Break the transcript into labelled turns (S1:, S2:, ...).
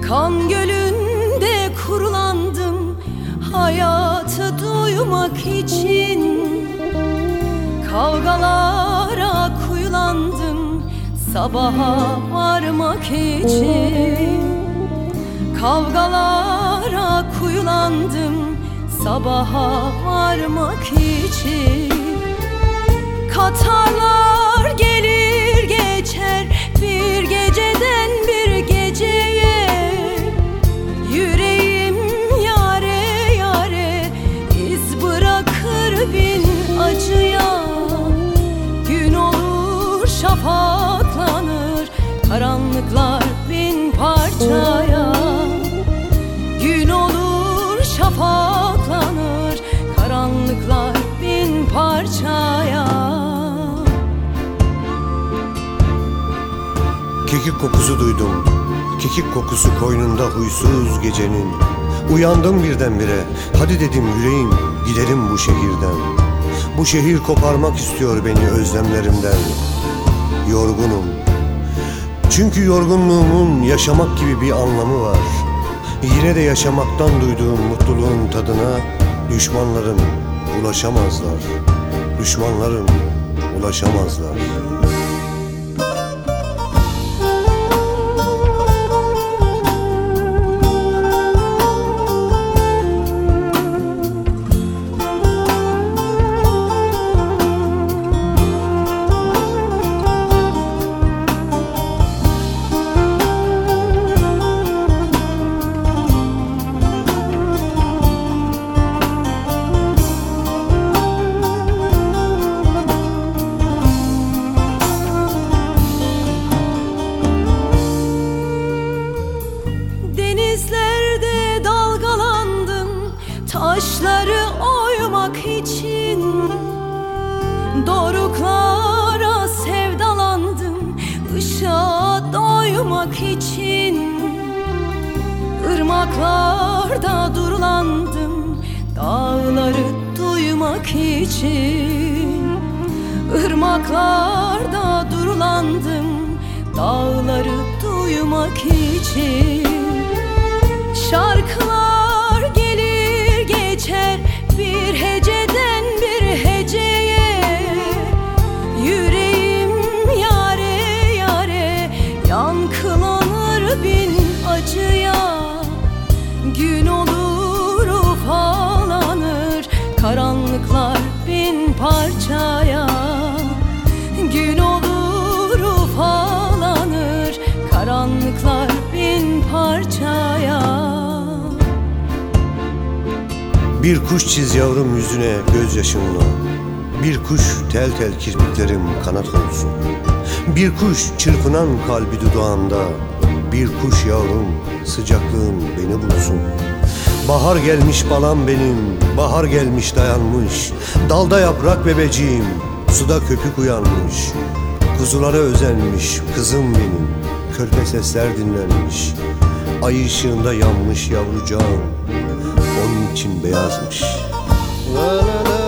S1: Kan gölünde kurulandım hayatı duymak için. Kavgalara kuyulandım sabaha varmak için. Kavgalara kuyulandım sabaha varmak için. Katarlar gelir geçer bir geceden bir geceye. Yüreğim yare yare iz bırakır bin acıya. Gün olur şafaklanır karanlıklar bin parçaya. Gün olur şafaklanır karanlıklar bin parçaya.
S2: Kekik kokusu duydum, kekik kokusu koynunda huysuz gecenin. Uyandım birdenbire, hadi dedim yüreğim, gidelim bu şehirden. Bu şehir koparmak istiyor beni özlemlerimden. Yorgunum, çünkü yorgunluğumun yaşamak gibi bir anlamı var. Yine de yaşamaktan duyduğum mutluluğun tadına düşmanlarım ulaşamazlar. Düşmanlarım ulaşamazlar.
S1: Denizlerde dalgalandım taşları oymak için. Doruklara sevdalandım ışığa doymak için. Irmaklarda durulandım dağları duymak için. Irmaklarda durulandım dağları duymak için. Şarkılar gelir geçer bir heceden bir heceye. Yüreğim yare yare yankılanır bin acıya. Gün olur ufalanır karanlıklar bin parçaya. Gün olur ufalanır karanlıklar bin parçaya.
S2: Bir kuş çiz yavrum yüzüne gözyaşınla. Bir kuş tel tel kirpiklerim kanat olsun. Bir kuş çırpınan kalbi dudağında. Bir kuş yavrum sıcaklığın beni bulsun. Bahar gelmiş balam benim, bahar gelmiş dayanmış. Dalda yaprak bebeciğim, suda köpük uyanmış. Kuzulara özenmiş kızım benim, körpe sesler dinlenmiş. Ay ışığında yanmış yavrucağım, onun için beyazmış. La la la.